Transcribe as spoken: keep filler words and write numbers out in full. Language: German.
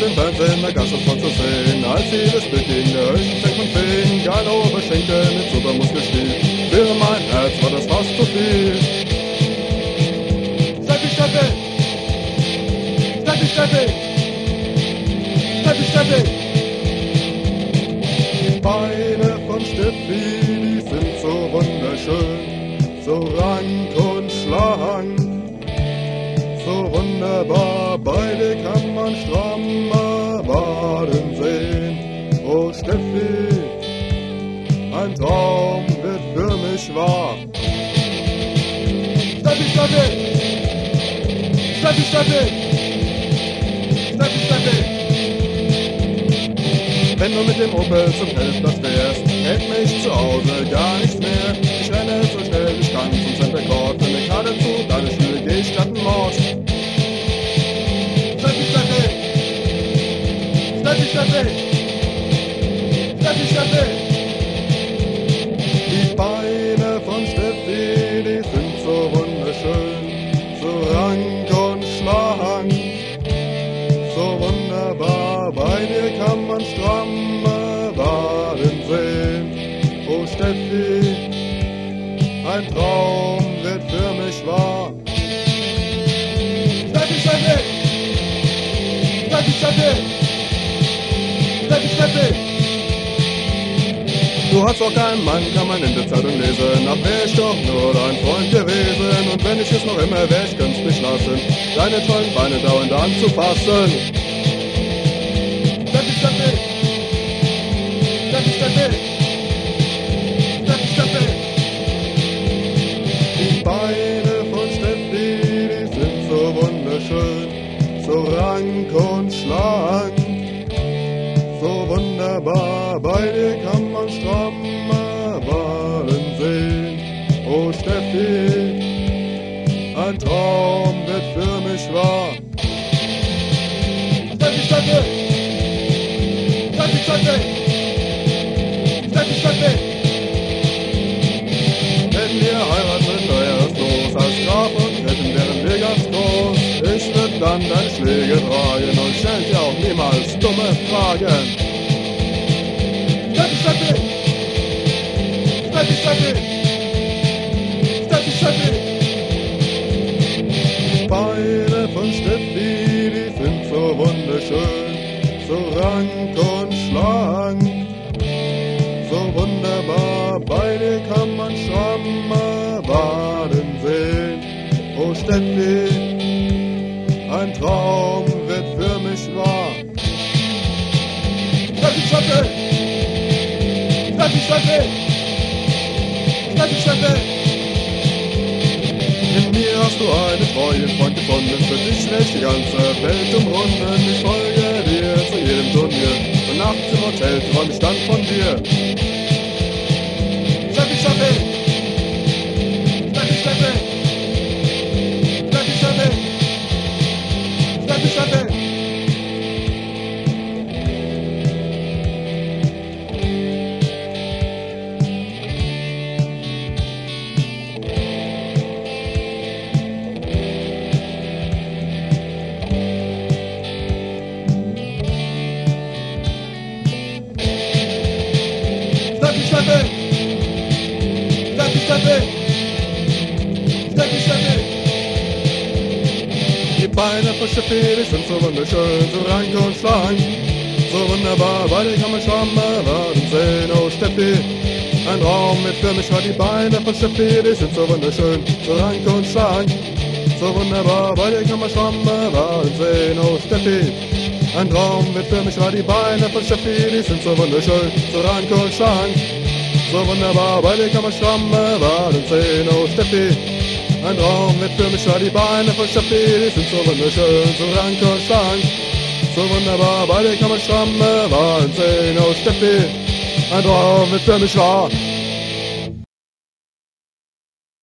im Fernsehen, da gab's das von zu sehen, als sie das Bild gegen der höchsten Fängt von Feen, geile Oberschenkel mit Supermuskelspiel. Für mein Herz war das fast zu viel. Steffi, Steffi! Steffi, Steffi! Steffi, Steffi! Die Beine von Steffi, die sind so wunderschön, so rank und schlank, so wunderbar, beide kann man stramme Waden sehen. Oh Steffi, ein Traum wird für mich wahr. Steffi, Steffi! Steffi, Steffi! Steffi, Steffi! Wenn du mit dem Opel zum Tellerplatz fährst, hält mich zu Hause gar nichts mehr. Ich renne so schnell ich kann zum Center Court, finde Karte zu, deine Schule geh ich statt Mord. Steffi, Steffi! Steffi, Steffi! Steffi, Steffi! Die Beine von Steffi, die sind so wunderschön, so rank und schlank, so wunderbar, bei dir kann man stramme Waden sehen. Oh Steffi, ein Traum wird für mich wahr. Steffi, Steffi! Steffi, Steffi! Steffi, Steffi! Du hast doch keinen Mann, kann man in der Zeitung lesen, ach wär ich doch nur dein Freund gewesen. Und wenn ich es noch immer wär, ich könnt's nicht lassen, deine tollen Beine dauernd anzufassen. Steffi, Steffi! Steffi, Steffi! Steffi, Steffi! Die Beine von Steffi, die sind so wunderschön, so rank und schlank, so wunderbar, bei dir kann man stramme Waden sehen. Oh Steffi, ein Traum wird für mich wahr. Steffi, Steffi! Steffi, Steffi! Steffi, Steffi! Wenn wir heiraten, wird neues los als Graf und hätten wären wir ganz groß. Ich würd dann deine Schläge tragen und stell dir auch niemals dumme Fragen. Steffi, Steffi! Steffi, Steffi! Steffi, Steffi! Die Beine von Steffi, die sind so wunderschön, so rank und schlank, so wunderbar, bei dir kann man stramme Waden sehen. Oh Steffi, ein Traum wird für mich wahr. Steffi, Steffi! Steffi, Steffi! Steffi, Steffi! In mir hast du einen treuen Freund gefunden, für dich schlägt die ganze Welt umrunden. Ich folge dir zu jedem Turnier und nachts im Hotel träum ich dann von dir. Steffi, Steffi! Steffi, Steffi! Steffi, Steffi! Steffi, Steffi! Steffi, Steffi! Steffi, Steffi! Steffi, Steffi! Die Beine von Steffi, die sind so wunderschön, so rank und schlank, so wunderbar, bei dir kann man stramme Waden sehen. Oh Steffi, ein Traum mit für mich war. Die Beine von Steffi, die sind so wunderschön, so rank und schlank, so wunderbar, bei dir kann man stramme Waden sehen. Oh Steffi, ein Traum mit für mich war. Die Beine von Steffi, die sind so wunderschön, so rank und schlank, so wunderbar, bei dir kann man stramme Waden sehen. Oh Steffi, ein Traum wird für mich war. Die Beine von Steffi, die sind so wunderschön, so rank und schlank, so wunderbar, bei dir kann man stramme Waden sehen. Oh Steffi, ein Traum wird für mich wahr.